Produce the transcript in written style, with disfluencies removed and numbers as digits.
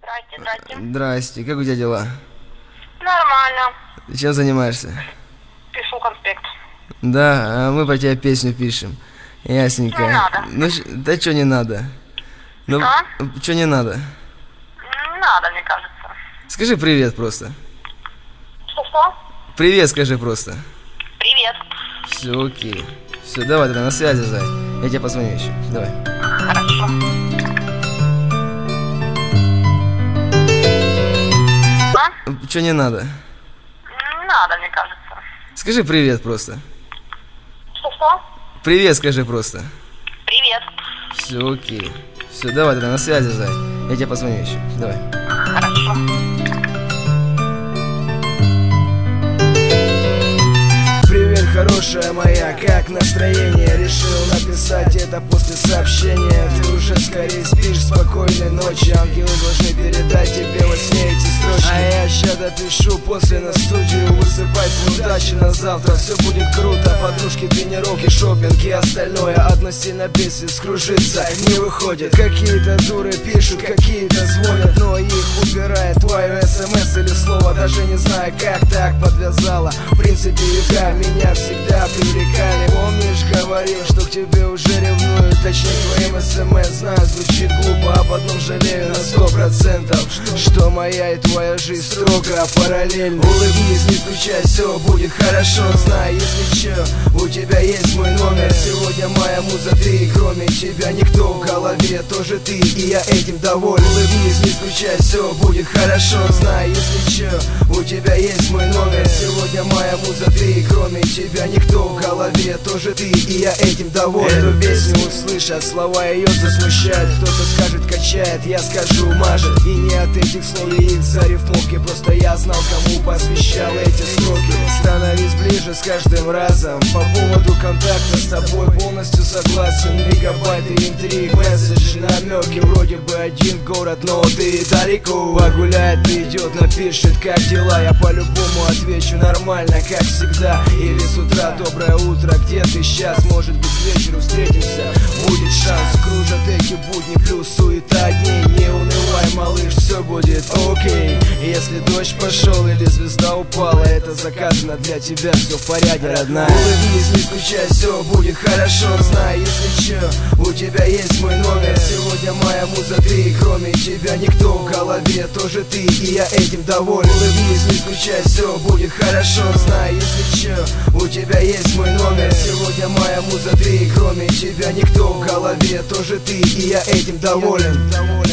Здрасте, здрасте. Здрасте, как у тебя дела? Нормально. Чем занимаешься? Пишу конспект. Да, а мы про тебя песню пишем. Ясненько. Не надо. Ну, да что не надо? Ну, что не надо? Надо, мне кажется. Скажи привет просто. Что? Привет скажи просто. Привет. Все, окей. Все, давай тогда на связи, Зай. Я тебе позвоню еще. Давай. Хорошо. Что не надо? Надо, мне кажется. Скажи привет просто. Что? Привет скажи просто. Привет. Все, окей. Все, давай тогда на связи, Зай. Я тебе позвоню еще. Давай. Хорошо. Привет, хорошая моя, как настроение? Решил написать это после сообщения. Ты уже скорее спишь, спокойной ночи. Ангелы должны передать тебе во сне эти строчки. А я ща допишу после на студию. Высыпайся, удачи на завтра, все будет круто. Подружки, тренировки, шопинг и остальное. Одно сильно бесит, скружится, не выходит. Какие-то дуры пишут, какие-то звонят, но их убирает твое смс или слово. Даже не знаю, как так подвязала. В принципе, века меня всегда привлекали. Помнишь, говорил, что к тебе уже ревную. Точнее, твоим смс, знаю, звучит глупо. Об одном жалею на 100%, что моя и твоя жизнь строго параллельно. Улыбнись, не скучай, все будет хорошо. Знай, если че, у тебя есть мой номер. Сегодня моя муза ты, кроме тебя никто. В голове тоже ты, и я этим доволен. Улыбнись, не скучай, все будет хорошо. Знай, если че, у тебя есть мой номер. Сегодня моя муза ты, кроме тебя никто. В голове тоже ты, и я этим доволен. Эту песню услышат, слова ее засмущают. Кто-то скажет качает, я скажу мажет. И не от этих слов и их зарифмовки. Просто я знал, кому посвящал эти строки. Становись ближе с каждым разом. По поводу контакта с тобой полностью согласен. Мегабайты интриг, месседжи, намеки. Вроде бы один город, но ты далеко. Погуляет, идет, напишет, как дела. Я по-любому отвечу нормально, как всегда. Или с утра, доброе утро, где ты сейчас? Может быть, к вечеру встретимся, будет шанс. Кружат эти будни, плюс суета дней. Не унывай, малыш, все будет окей. Если дождь пошел или звезда упала, это заказано для тебя, все в порядке, родная. Улыбнись, не скучай, все будет хорошо. Знай, если че, у тебя есть мой номер. Сегодня моя муза ты, кроме тебя никто. В голове тоже ты, и я этим доволен. Улыбнись, не скучай, все будет хорошо. Знай, если че, у тебя есть мой номер. Сегодня моя муза ты, кроме тебя никто. В голове тоже ты, и я этим доволен.